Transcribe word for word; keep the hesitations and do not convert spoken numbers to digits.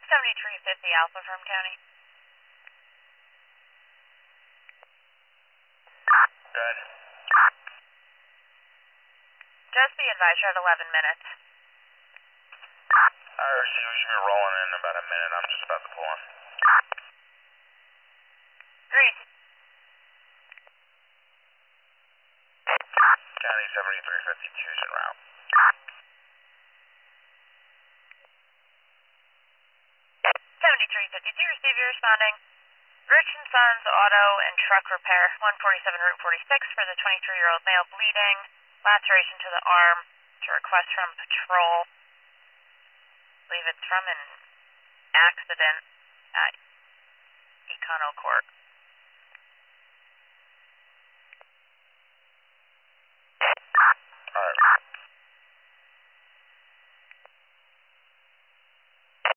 seventy-three fifty Alpha from County. Good. Just be advised, you're at eleven minutes. I receive. We should be rolling in about a minute. I'm just about to pull in. Great. County seventy-three fifty-two is en route. seventy-three fifty-two, receive you responding. Rich and Sons Auto and Truck Repair, one forty-seven Route forty-six for the twenty-three-year-old male bleeding, laceration to the arm, to request from patrol. I believe it's from an accident at Econo Court.